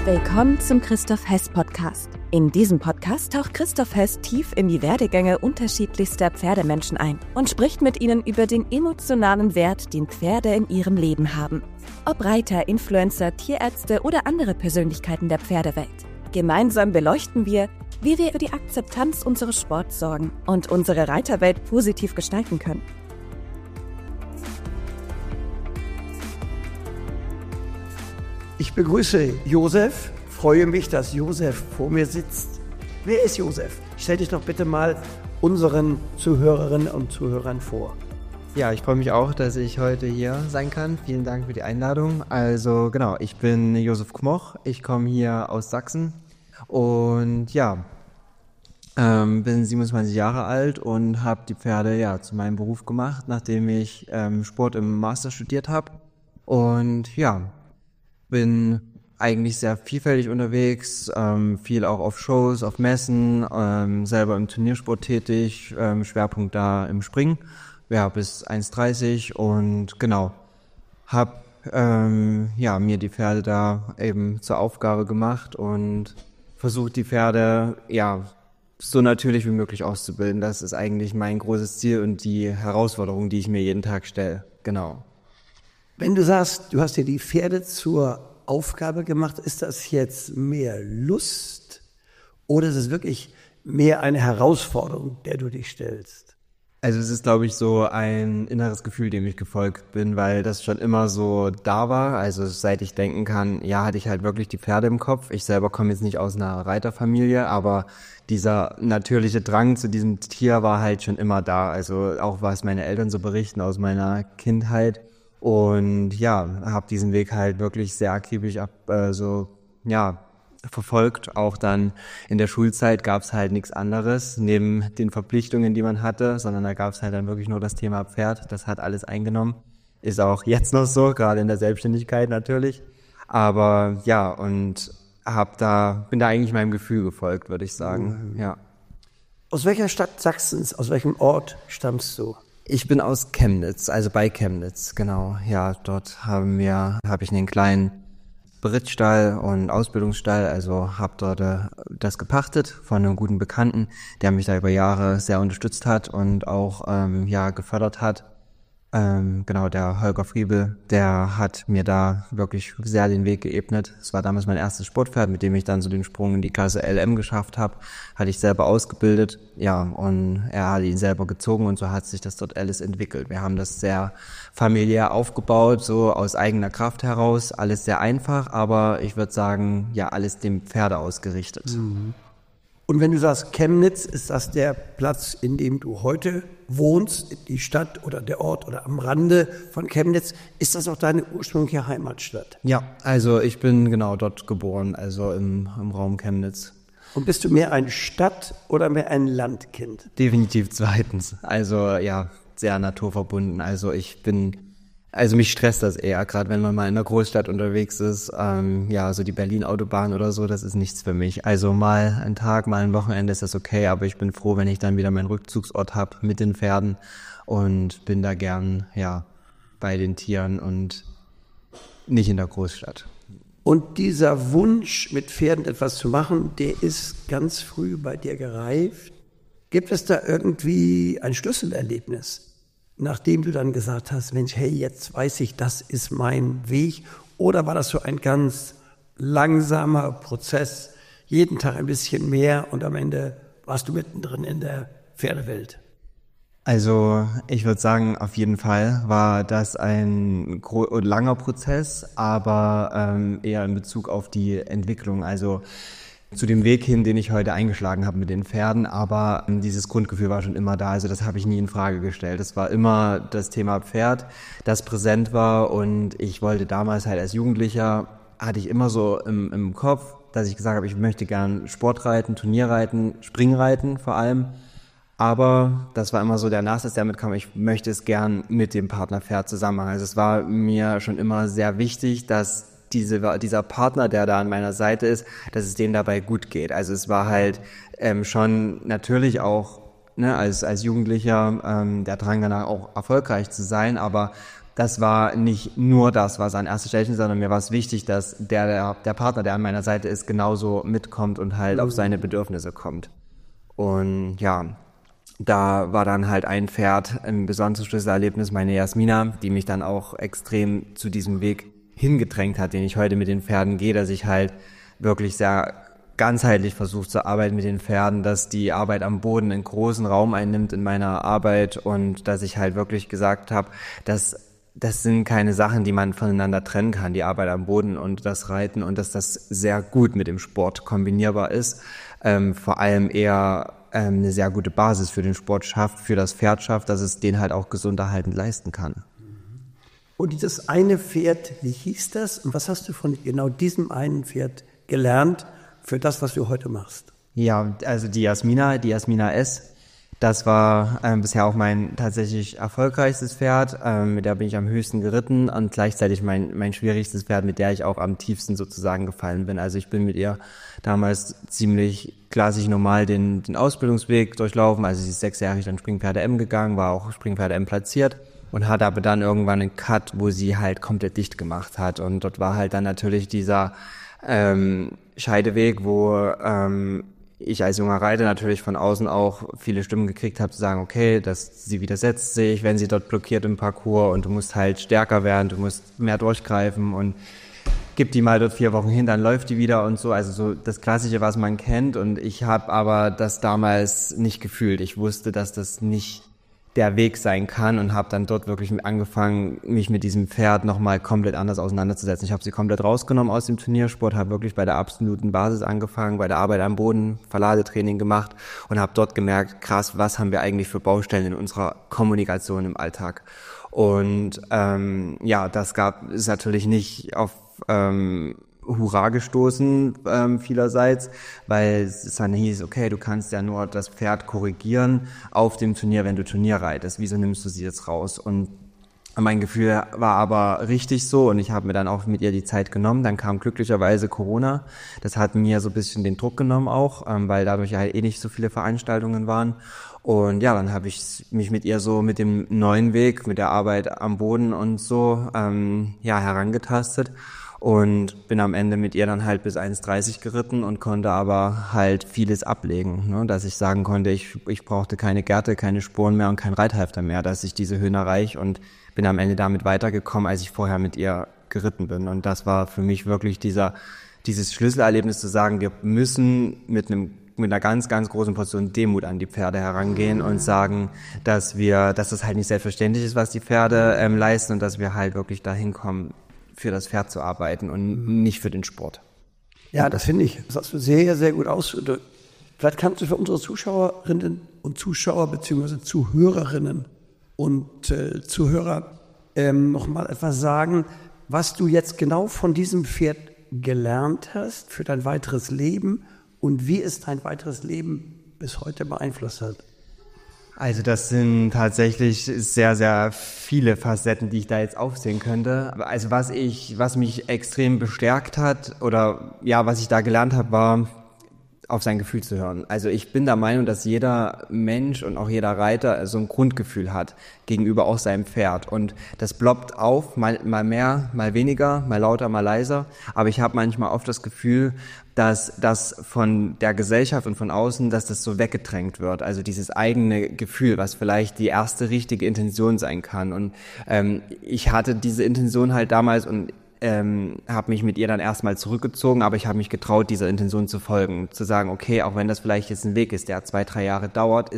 Willkommen zum Christoph Hess Podcast. In diesem Podcast taucht Christoph Hess tief in die Werdegänge unterschiedlichster Pferdemenschen ein und spricht mit ihnen über den emotionalen Wert, den Pferde in ihrem Leben haben. Ob Reiter, Influencer, Tierärzte oder andere Persönlichkeiten der Pferdewelt. Gemeinsam beleuchten wir, wie wir für die Akzeptanz unseres Sports sorgen und unsere Reiterwelt positiv gestalten können. Ich begrüße Josef, freue mich, dass Josef vor mir sitzt. Wer ist Josef? Stell dich doch bitte mal unseren Zuhörerinnen und Zuhörern vor. Ja, ich freue mich auch, dass ich heute hier sein kann. Vielen Dank für die Einladung. Also genau, ich bin Josef Kmoch, ich komme hier aus Sachsen und ja, bin 27 Jahre alt und habe die Pferde zu meinem Beruf gemacht, nachdem ich Sport im Master studiert habe. Und ja, bin eigentlich sehr vielfältig unterwegs, viel auch auf Shows, auf Messen, selber im Turniersport tätig, Schwerpunkt da im Springen, bis 1,30 und genau, habe mir die Pferde da eben zur Aufgabe gemacht und versucht die Pferde so natürlich wie möglich auszubilden. Das ist eigentlich mein großes Ziel und die Herausforderung, die ich mir jeden Tag stelle, genau. Wenn du sagst, du hast dir die Pferde zur Aufgabe gemacht, ist das jetzt mehr Lust oder ist es wirklich mehr eine Herausforderung, der du dich stellst? Also es ist, glaube ich, so ein inneres Gefühl, dem ich gefolgt bin, weil das schon immer so da war. Also seit ich denken kann, hatte ich halt wirklich die Pferde im Kopf. Ich selber komme jetzt nicht aus einer Reiterfamilie, aber dieser natürliche Drang zu diesem Tier war halt schon immer da. Also auch was meine Eltern so berichten aus meiner Kindheit. Und habe diesen Weg halt wirklich sehr akribisch verfolgt. Auch dann in der Schulzeit gab es halt nichts anderes neben den Verpflichtungen, die man hatte, sondern da gab es halt dann wirklich nur das Thema Pferd. Das hat alles eingenommen. Ist auch jetzt noch so, gerade in der Selbstständigkeit natürlich. Aber und bin da eigentlich meinem Gefühl gefolgt, würde ich sagen. Ja. Aus welcher Stadt Sachsens, aus welchem Ort stammst du? Ich bin aus Chemnitz, also bei Chemnitz, genau. Ja, dort habe ich einen kleinen Berittstall und Ausbildungsstall, also habe dort das gepachtet von einem guten Bekannten, der mich da über Jahre sehr unterstützt hat und auch gefördert hat. Der Holger Friebel, der hat mir da wirklich sehr den Weg geebnet. Es war damals mein erstes Sportpferd, mit dem ich dann so den Sprung in die Klasse LM geschafft habe. Hatte ich selber ausgebildet, und er hat ihn selber gezogen und so hat sich das dort alles entwickelt. Wir haben das sehr familiär aufgebaut, so aus eigener Kraft heraus. Alles sehr einfach, aber ich würde sagen, alles dem Pferde ausgerichtet. Mhm. Und wenn du sagst Chemnitz, ist das der Platz, in dem du heute wohnst, die Stadt oder der Ort oder am Rande von Chemnitz? Ist das auch deine ursprüngliche Heimatstadt? Ja, also ich bin genau dort geboren, also im Raum Chemnitz. Und bist du mehr ein Stadt- oder mehr ein Landkind? Definitiv zweitens. Also sehr naturverbunden. Also mich stresst das eher, gerade wenn man mal in einer Großstadt unterwegs ist. So die Berlin-Autobahn oder so, das ist nichts für mich. Also mal ein Tag, mal ein Wochenende ist das okay, aber ich bin froh, wenn ich dann wieder meinen Rückzugsort habe mit den Pferden und bin da gern bei den Tieren und nicht in der Großstadt. Und dieser Wunsch, mit Pferden etwas zu machen, der ist ganz früh bei dir gereift. Gibt es da irgendwie ein Schlüsselerlebnis, nachdem du dann gesagt hast, Mensch, hey, jetzt weiß ich, das ist mein Weg? Oder war das so ein ganz langsamer Prozess, jeden Tag ein bisschen mehr und am Ende warst du mittendrin in der Pferdewelt? Also ich würde sagen, auf jeden Fall war das ein langer Prozess, aber eher in Bezug auf die Entwicklung, also zu dem Weg hin, den ich heute eingeschlagen habe mit den Pferden, aber dieses Grundgefühl war schon immer da, also das habe ich nie in Frage gestellt. Es war immer das Thema Pferd, das präsent war und ich wollte damals halt als Jugendlicher, hatte ich immer so im Kopf, dass ich gesagt habe, ich möchte gern Sportreiten, Turnierreiten, Springreiten vor allem. Aber das war immer so der Nachsatz, der mitkam, ich möchte es gern mit dem Partnerpferd zusammen machen. Also es war mir schon immer sehr wichtig, dass dieser Partner, der da an meiner Seite ist, dass es dem dabei gut geht. Also es war halt schon natürlich auch als Jugendlicher der Drang danach auch erfolgreich zu sein, aber das war nicht nur das, was an erster Stelle steht, sondern mir war es wichtig, dass der Partner, der an meiner Seite ist, genauso mitkommt und halt auf seine Bedürfnisse kommt. Und ja, da war dann halt ein Pferd ein besonderes Schlüsselerlebnis, meine Jasmina, die mich dann auch extrem zu diesem Weg hingedrängt hat, den ich heute mit den Pferden gehe, dass ich halt wirklich sehr ganzheitlich versuche zu arbeiten mit den Pferden, dass die Arbeit am Boden einen großen Raum einnimmt in meiner Arbeit und dass ich halt wirklich gesagt habe, dass das sind keine Sachen, die man voneinander trennen kann, die Arbeit am Boden und das Reiten, und dass das sehr gut mit dem Sport kombinierbar ist, vor allem eher eine sehr gute Basis für den Sport schafft, für das Pferd schafft, dass es den halt auch gesund erhaltend leisten kann. Und dieses eine Pferd, wie hieß das? Und was hast du von genau diesem einen Pferd gelernt für das, was du heute machst? Ja, also die Jasmina S., das war bisher auch mein tatsächlich erfolgreichstes Pferd, mit der bin ich am höchsten geritten und gleichzeitig mein schwierigstes Pferd, mit der ich auch am tiefsten sozusagen gefallen bin. Also ich bin mit ihr damals ziemlich klassisch normal den Ausbildungsweg durchlaufen, also sie ist 6 Jahre dann Springpferde M gegangen, war auch Springpferde M platziert und hatte aber dann irgendwann einen Cut, wo sie halt komplett dicht gemacht hat, und dort war halt dann natürlich dieser Scheideweg, wo ich als junger Reiter natürlich von außen auch viele Stimmen gekriegt habe, zu sagen, okay, dass sie widersetzt sich, wenn sie dort blockiert im Parcours, und du musst halt stärker werden, du musst mehr durchgreifen und gib die mal dort 4 Wochen hin, dann läuft die wieder und so, also so das Klassische, was man kennt, und ich habe aber das damals nicht gefühlt. Ich wusste, dass das nicht der Weg sein kann und habe dann dort wirklich angefangen, mich mit diesem Pferd nochmal komplett anders auseinanderzusetzen. Ich habe sie komplett rausgenommen aus dem Turniersport, habe wirklich bei der absoluten Basis angefangen, bei der Arbeit am Boden, Verladetraining gemacht und habe dort gemerkt, krass, was haben wir eigentlich für Baustellen in unserer Kommunikation im Alltag. Und ja, ist natürlich nicht auf Hurra gestoßen vielerseits, weil es dann hieß, okay, du kannst ja nur das Pferd korrigieren auf dem Turnier, wenn du Turnier reitest. Wieso nimmst du sie jetzt raus? Und mein Gefühl war aber richtig so, und ich habe mir dann auch mit ihr die Zeit genommen. Dann kam glücklicherweise Corona. Das hat mir so ein bisschen den Druck genommen auch, weil dadurch ja eh nicht so viele Veranstaltungen waren. Und ja, dann habe ich mich mit ihr so mit dem neuen Weg, mit der Arbeit am Boden und so herangetastet. Und bin am Ende mit ihr dann halt bis 1,30 geritten und konnte aber halt vieles ablegen, ne? Dass ich sagen konnte, ich brauchte keine Gerte, keine Sporen mehr und kein Reithalfter mehr, dass ich diese Höhen erreiche, und bin am Ende damit weitergekommen, als ich vorher mit ihr geritten bin. Und das war für mich wirklich dieses Schlüsselerlebnis, zu sagen, wir müssen mit einer ganz, ganz großen Portion Demut an die Pferde herangehen und sagen, dass das halt nicht selbstverständlich ist, was die Pferde leisten, und dass wir halt wirklich dahin kommen, für das Pferd zu arbeiten und nicht für den Sport. Ja, das finde ich. Das hast du sehr, sehr gut ausgedrückt. Vielleicht kannst du für unsere Zuschauerinnen und Zuschauer bzw. Zuhörerinnen und Zuhörer noch mal etwas sagen, was du jetzt genau von diesem Pferd gelernt hast für dein weiteres Leben und wie es dein weiteres Leben bis heute beeinflusst hat. Also das sind tatsächlich sehr, sehr viele Facetten, die ich da jetzt aufzählen könnte. Also was mich extrem bestärkt hat oder ja, was ich da gelernt habe, war, auf sein Gefühl zu hören. Also ich bin der Meinung, dass jeder Mensch und auch jeder Reiter so ein Grundgefühl hat gegenüber auch seinem Pferd. Und das ploppt auf, mal mehr, mal weniger, mal lauter, mal leiser. Aber ich habe manchmal oft das Gefühl, dass das von der Gesellschaft und von außen, dass das so weggedrängt wird. Also dieses eigene Gefühl, was vielleicht die erste richtige Intention sein kann. Und ich hatte diese Intention halt damals und habe mich mit ihr dann erstmal zurückgezogen, aber ich habe mich getraut, dieser Intention zu folgen, zu sagen, okay, auch wenn das vielleicht jetzt ein Weg ist, der 2-3 Jahre dauert,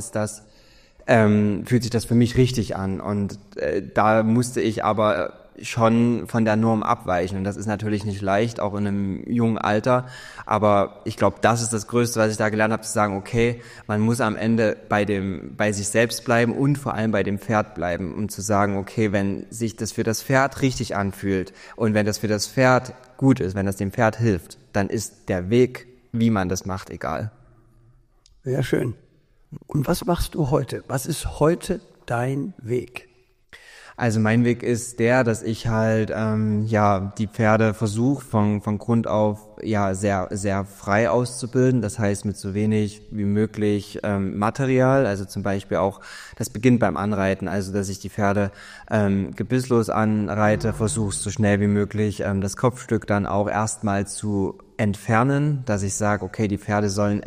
fühlt sich das für mich richtig an, und da musste ich aber schon von der Norm abweichen, und das ist natürlich nicht leicht, auch in einem jungen Alter, aber ich glaube, das ist das Größte, was ich da gelernt habe, zu sagen, okay, man muss am Ende bei sich selbst bleiben und vor allem bei dem Pferd bleiben, um zu sagen, okay, wenn sich das für das Pferd richtig anfühlt und wenn das für das Pferd gut ist, wenn das dem Pferd hilft, dann ist der Weg, wie man das macht, egal. Sehr schön. Und was machst du heute? Was ist heute dein Weg? Also mein Weg ist der, dass ich halt die Pferde versuche von Grund auf sehr sehr frei auszubilden. Das heißt mit so wenig wie möglich Material. Also zum Beispiel auch, das beginnt beim Anreiten. Also dass ich die Pferde gebisslos anreite, versuche so schnell wie möglich das Kopfstück dann auch erstmal zu entfernen, dass ich sage, okay, die Pferde sollen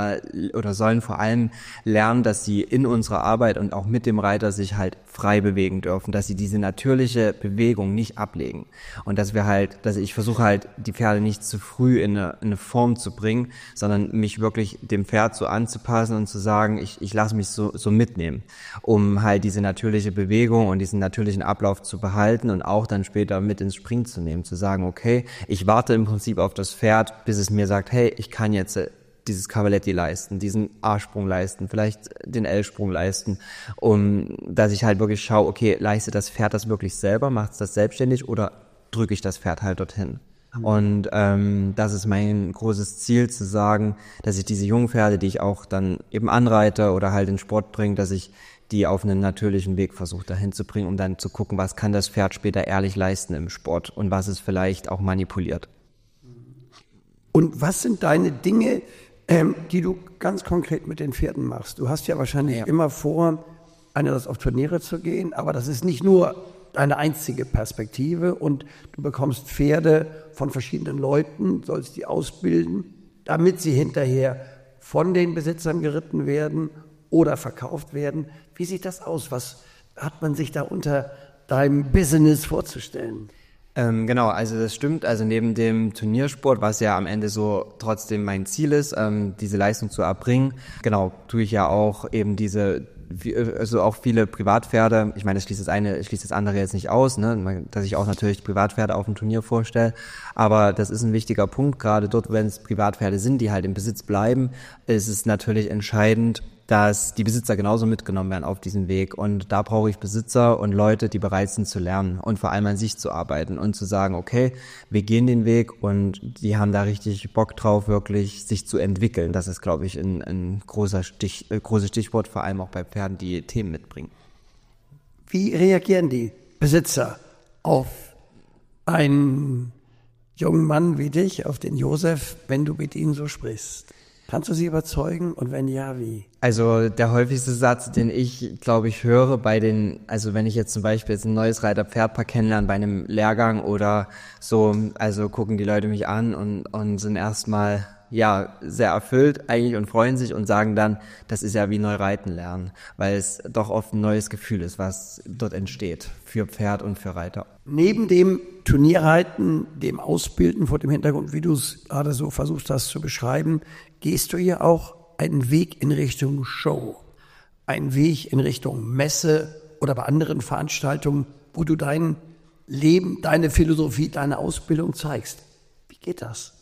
vor allem lernen, dass sie in unserer Arbeit und auch mit dem Reiter sich halt frei bewegen dürfen, dass sie diese natürliche Bewegung nicht ablegen und dass ich versuche halt, die Pferde nicht zu früh in eine Form zu bringen, sondern mich wirklich dem Pferd so anzupassen und zu sagen, ich lasse mich so mitnehmen, um halt diese natürliche Bewegung und diesen natürlichen Ablauf zu behalten und auch dann später mit ins Springen zu nehmen, zu sagen, okay, ich warte im Prinzip auf das Pferd, bis es mir sagt, hey, ich kann jetzt dieses Cavaletti leisten, diesen A-Sprung leisten, vielleicht den L-Sprung leisten, dass ich halt wirklich schaue, okay, leistet das Pferd das wirklich selber, macht es das selbstständig oder drücke ich das Pferd halt dorthin? Und das ist mein großes Ziel, zu sagen, dass ich diese jungen Pferde, die ich auch dann eben anreite oder halt in Sport bringe, dass ich die auf einen natürlichen Weg versuche dahin zu bringen, um dann zu gucken, was kann das Pferd später ehrlich leisten im Sport und was ist vielleicht auch manipuliert. Und was sind deine Dinge, die du ganz konkret mit den Pferden machst? Du hast ja wahrscheinlich immer vor, einerseits auf Turniere zu gehen, aber das ist nicht nur eine einzige Perspektive und du bekommst Pferde von verschiedenen Leuten, sollst die ausbilden, damit sie hinterher von den Besitzern geritten werden oder verkauft werden. Wie sieht das aus? Was hat man sich da unter deinem Business vorzustellen? Genau, also das stimmt. Also neben dem Turniersport, was ja am Ende so trotzdem mein Ziel ist, diese Leistung zu erbringen, genau, tue ich ja auch eben auch viele Privatpferde. Ich meine, das schließt das andere jetzt nicht aus, ne, dass ich auch natürlich Privatpferde auf dem Turnier vorstelle. Aber das ist ein wichtiger Punkt, gerade dort, wenn es Privatpferde sind, die halt im Besitz bleiben, ist es natürlich entscheidend, dass die Besitzer genauso mitgenommen werden auf diesem Weg. Und da brauche ich Besitzer und Leute, die bereit sind zu lernen und vor allem an sich zu arbeiten und zu sagen, okay, wir gehen den Weg und die haben da richtig Bock drauf, wirklich sich zu entwickeln. Das ist, glaube ich, ein großes Stichwort, vor allem auch bei Pferden, die Themen mitbringen. Wie reagieren die Besitzer auf einen jungen Mann wie dich, auf den Josef, wenn du mit ihnen so sprichst? Kannst du sie überzeugen und wenn ja, wie? Also der häufigste Satz, den ich, glaube ich, höre also wenn ich jetzt zum Beispiel ein neues Reiterpferdpaar kennenlerne bei einem Lehrgang oder so, also gucken die Leute mich an und sind erstmal sehr erfüllt eigentlich und freuen sich und sagen dann, das ist ja wie neu reiten lernen, weil es doch oft ein neues Gefühl ist, was dort entsteht für Pferd und für Reiter. Neben dem Turnierreiten, dem Ausbilden vor dem Hintergrund, wie du es gerade so versucht hast zu beschreiben, gehst du hier auch einen Weg in Richtung Show, einen Weg in Richtung Messe oder bei anderen Veranstaltungen, wo du dein Leben, deine Philosophie, deine Ausbildung zeigst. Wie geht das?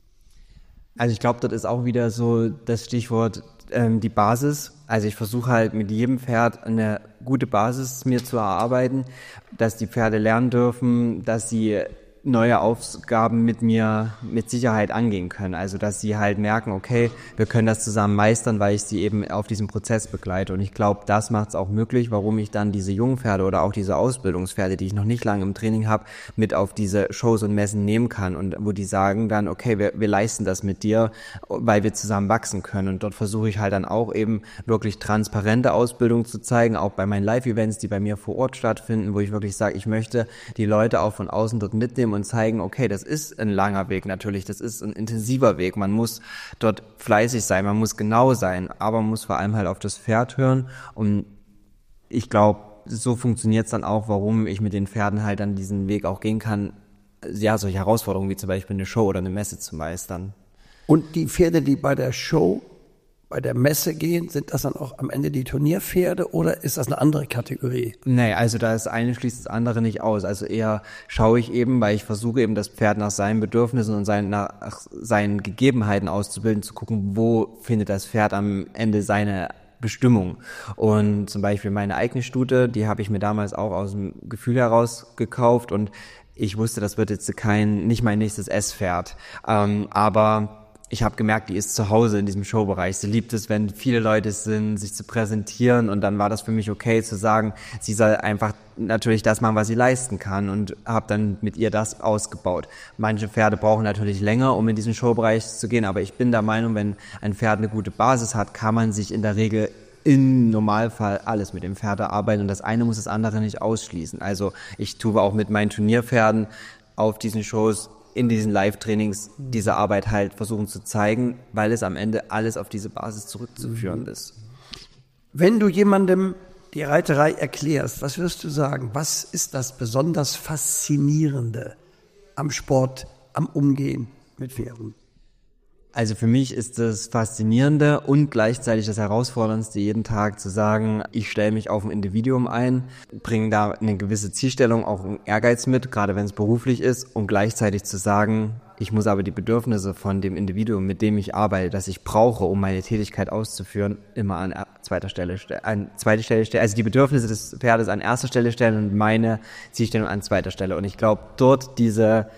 Also ich glaube, das ist auch wieder so das Stichwort die Basis. Also ich versuche halt mit jedem Pferd eine gute Basis mir zu erarbeiten, dass die Pferde lernen dürfen, dass sie neue Aufgaben mit mir mit Sicherheit angehen können. Also dass sie halt merken, okay, wir können das zusammen meistern, weil ich sie eben auf diesem Prozess begleite. Und ich glaube, das macht es auch möglich, warum ich dann diese jungen Pferde oder auch diese Ausbildungspferde, die ich noch nicht lange im Training habe, mit auf diese Shows und Messen nehmen kann. Und wo die sagen dann, okay, wir leisten das mit dir, weil wir zusammen wachsen können. Und dort versuche ich halt dann auch eben wirklich transparente Ausbildung zu zeigen, auch bei meinen Live-Events, die bei mir vor Ort stattfinden, wo ich wirklich sage, ich möchte die Leute auch von außen dort mitnehmen und zeigen, okay, das ist ein langer Weg natürlich, das ist ein intensiver Weg, man muss dort fleißig sein, man muss genau sein, aber man muss vor allem halt auf das Pferd hören und ich glaube, so funktioniert es dann auch, warum ich mit den Pferden halt dann diesen Weg auch gehen kann, solche Herausforderungen wie zum Beispiel eine Show oder eine Messe zu meistern. Und die Pferde, die bei der Show, bei der Messe gehen, sind das dann auch am Ende die Turnierpferde oder ist das eine andere Kategorie? Nee, also das eine schließt das andere nicht aus. Also eher schaue ich eben, weil ich versuche eben das Pferd nach seinen Bedürfnissen und nach seinen Gegebenheiten auszubilden, zu gucken, wo findet das Pferd am Ende seine Bestimmung. Und zum Beispiel meine eigene Stute, die habe ich mir damals auch aus dem Gefühl heraus gekauft und ich wusste, das wird jetzt nicht mein nächstes S-Pferd. Aber ich habe gemerkt, die ist zu Hause in diesem Showbereich. Sie liebt es, wenn viele Leute sind, sich zu präsentieren. Und dann war das für mich okay zu sagen, sie soll einfach natürlich das machen, was sie leisten kann. Und habe dann mit ihr das ausgebaut. Manche Pferde brauchen natürlich länger, um in diesen Showbereich zu gehen. Aber ich bin der Meinung, wenn ein Pferd eine gute Basis hat, kann man sich in der Regel im Normalfall alles mit dem Pferd erarbeiten. Und das eine muss das andere nicht ausschließen. Also ich tue auch mit meinen Turnierpferden auf diesen Shows, in diesen Live-Trainings diese Arbeit halt versuchen zu zeigen, weil es am Ende alles auf diese Basis zurückzuführen ist. Wenn du jemandem die Reiterei erklärst, was wirst du sagen? Was ist das besonders Faszinierende am Sport, am Umgehen mit Pferden? Also für mich ist das Faszinierende und gleichzeitig das Herausforderndste, jeden Tag zu sagen, ich stelle mich auf ein Individuum ein, bringe da eine gewisse Zielstellung, auch einen Ehrgeiz mit, gerade wenn es beruflich ist, und gleichzeitig zu sagen, ich muss aber die Bedürfnisse von dem Individuum, mit dem ich arbeite, das ich brauche, um meine Tätigkeit auszuführen, immer an zweiter Stelle stellen. Also die Bedürfnisse des Pferdes an erster Stelle stellen und meine Zielstellung an zweiter Stelle. Und ich glaube, dort diesen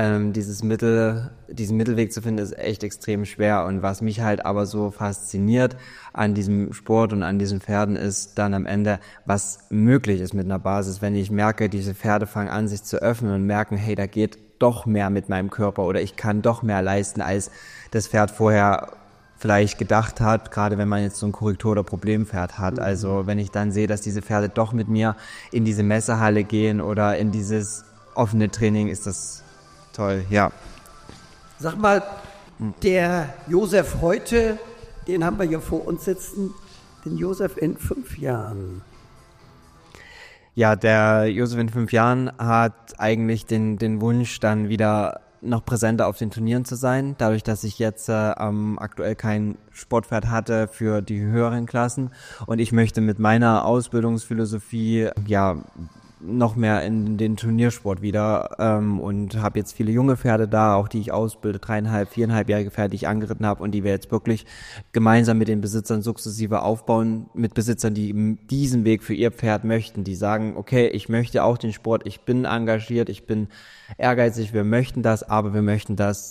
Mittelweg zu finden, ist echt extrem schwer. Und was mich halt aber so fasziniert an diesem Sport und an diesen Pferden ist dann am Ende, was möglich ist mit einer Basis. Wenn ich merke, diese Pferde fangen an, sich zu öffnen und merken, hey, da geht doch mehr mit meinem Körper oder ich kann doch mehr leisten, als das Pferd vorher vielleicht gedacht hat, gerade wenn man jetzt so ein Korrektur- oder Problempferd hat. Also wenn ich dann sehe, dass diese Pferde doch mit mir in diese Messehalle gehen oder in dieses offene Training, ist das toll, ja. Sag mal, der Josef heute, den haben wir hier vor uns sitzen, den Josef in 5 Jahren. Ja, der Josef in 5 Jahren hat eigentlich den Wunsch, dann wieder noch präsenter auf den Turnieren zu sein. Dadurch, dass ich jetzt aktuell kein Sportpferd hatte für die höheren Klassen. Und ich möchte mit meiner Ausbildungsphilosophie noch mehr in den Turniersport wieder und habe jetzt viele junge Pferde da, auch die ich ausbilde, 3,5-, 4,5-jährige Pferde, die ich angeritten habe und die wir jetzt wirklich gemeinsam mit den Besitzern sukzessive aufbauen, mit Besitzern, die diesen Weg für ihr Pferd möchten, die sagen, okay, ich möchte auch den Sport, ich bin engagiert, ich bin ehrgeizig, wir möchten das, aber wir möchten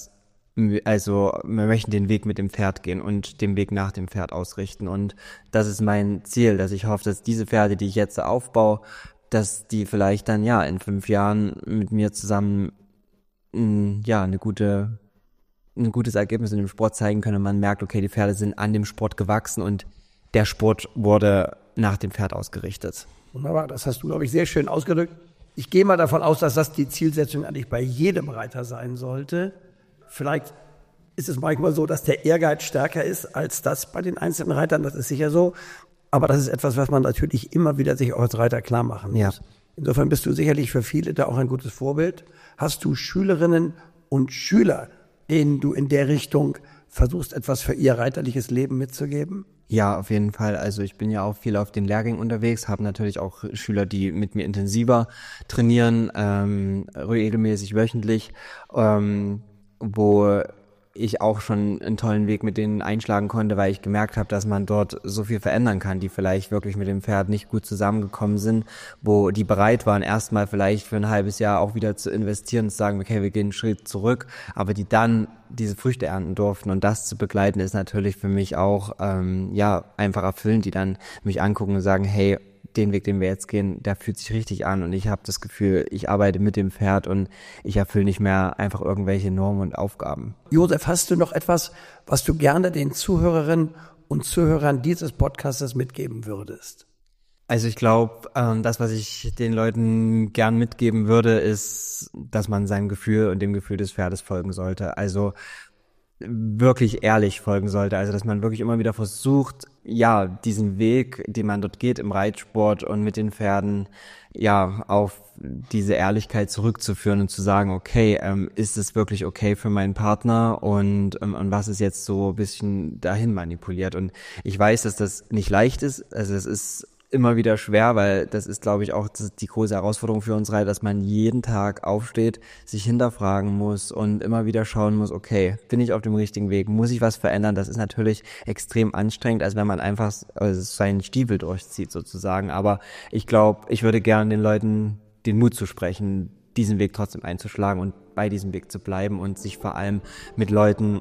den Weg mit dem Pferd gehen und den Weg nach dem Pferd ausrichten. Und das ist mein Ziel, dass ich hoffe, dass diese Pferde, die ich jetzt aufbaue, dass die vielleicht dann in 5 Jahren mit mir zusammen ein gutes Ergebnis in dem Sport zeigen können und man merkt, okay, die Pferde sind an dem Sport gewachsen und der Sport wurde nach dem Pferd ausgerichtet. Wunderbar, das hast du, glaube ich, sehr schön ausgedrückt. Ich gehe mal davon aus, dass das die Zielsetzung eigentlich bei jedem Reiter sein sollte. Vielleicht ist es manchmal so, dass der Ehrgeiz stärker ist als das bei den einzelnen Reitern, das ist sicher so. Aber das ist etwas, was man natürlich immer wieder sich auch als Reiter klar machen muss. Ja. Insofern bist du sicherlich für viele da auch ein gutes Vorbild. Hast du Schülerinnen und Schüler, denen du in der Richtung versuchst, etwas für ihr reiterliches Leben mitzugeben? Ja, auf jeden Fall. Also ich bin ja auch viel auf den Lehrgängen unterwegs, habe natürlich auch Schüler, die mit mir intensiver trainieren, regelmäßig wöchentlich, wo ich auch schon einen tollen Weg mit denen einschlagen konnte, weil ich gemerkt habe, dass man dort so viel verändern kann, die vielleicht wirklich mit dem Pferd nicht gut zusammengekommen sind, wo die bereit waren, erstmal vielleicht für ein halbes Jahr auch wieder zu investieren und zu sagen, okay, wir gehen einen Schritt zurück, aber die dann diese Früchte ernten durften und das zu begleiten ist natürlich für mich auch einfach erfüllend, die dann mich angucken und sagen, hey, den Weg, den wir jetzt gehen, der fühlt sich richtig an und ich habe das Gefühl, ich arbeite mit dem Pferd und ich erfülle nicht mehr einfach irgendwelche Normen und Aufgaben. Josef, hast du noch etwas, was du gerne den Zuhörerinnen und Zuhörern dieses Podcastes mitgeben würdest? Also ich glaube, das, was ich den Leuten gern mitgeben würde, ist, dass man seinem Gefühl und dem Gefühl des Pferdes folgen sollte. Also wirklich ehrlich folgen sollte. Also dass man wirklich immer wieder versucht, diesen Weg, den man dort geht im Reitsport und mit den Pferden, auf diese Ehrlichkeit zurückzuführen und zu sagen, okay, ist es wirklich okay für meinen Partner und was ist jetzt so ein bisschen dahin manipuliert. Und ich weiß, dass das nicht leicht ist. Also es ist immer wieder schwer, weil das ist, glaube ich, auch die große Herausforderung für uns Reiter, dass man jeden Tag aufsteht, sich hinterfragen muss und immer wieder schauen muss, okay, bin ich auf dem richtigen Weg, muss ich was verändern? Das ist natürlich extrem anstrengend, als wenn man einfach seinen Stiefel durchzieht sozusagen, aber ich glaube, ich würde gerne den Leuten den Mut zusprechen, diesen Weg trotzdem einzuschlagen und bei diesem Weg zu bleiben und sich vor allem mit Leuten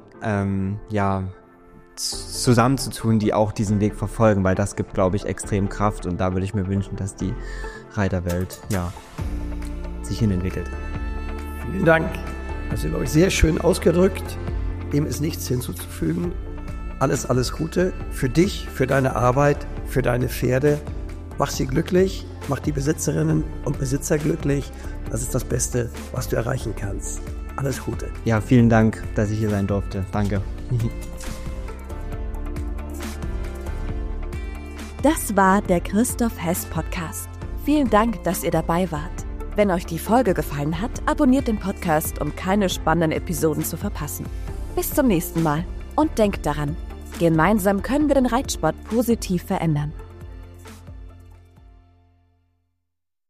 zusammenzutun, die auch diesen Weg verfolgen, weil das gibt, glaube ich, extrem Kraft und da würde ich mir wünschen, dass die Reiterwelt sich hinentwickelt. Vielen Dank. Das ist, glaube ich, sehr schön ausgedrückt. Dem ist nichts hinzuzufügen. Alles Gute für dich, für deine Arbeit, für deine Pferde. Mach sie glücklich, mach die Besitzerinnen und Besitzer glücklich. Das ist das Beste, was du erreichen kannst. Alles Gute. Ja, vielen Dank, dass ich hier sein durfte. Danke. Das war der Christoph Hess Podcast. Vielen Dank, dass ihr dabei wart. Wenn euch die Folge gefallen hat, abonniert den Podcast, um keine spannenden Episoden zu verpassen. Bis zum nächsten Mal und denkt daran, gemeinsam können wir den Reitsport positiv verändern.